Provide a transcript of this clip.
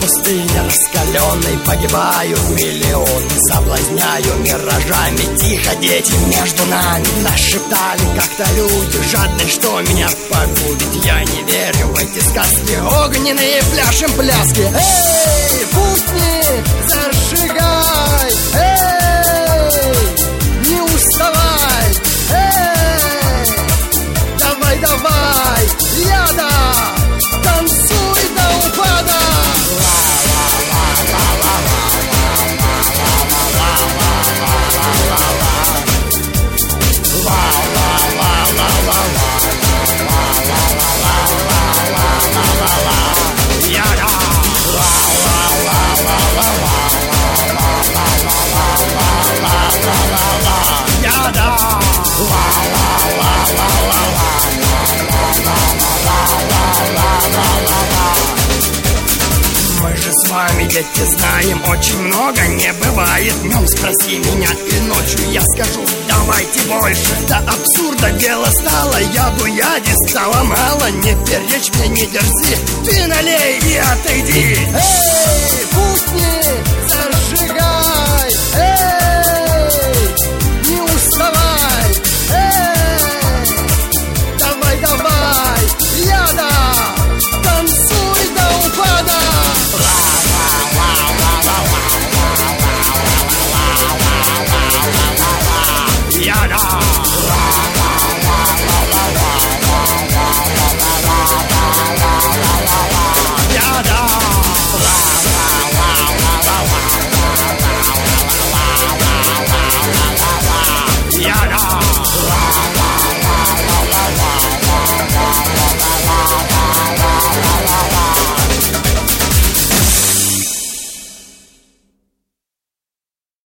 пустыне раскаленной погибают миллионы, соблазняю миражами. Тихо, дети, между нами нашептали как-то люди жадные, что меня погубит. Я не верю в эти сказки огненные, пляшем пляски. Эй, путник, зажигай! Эй, не уставай! Эй, давай, давай, яда! Танцуй до упада! Мы же с вами, дети, знаем, очень много не бывает днем. Спроси меня и ночью я скажу, давайте больше. До абсурда дело стало, яду яди стало мало. Не перечь мне, не дерзи, ты налей и отойди. Эй, путник, зажигай! Эй, не уставай! Эй, давай, давай, яда! Танцуй до упада! Яда!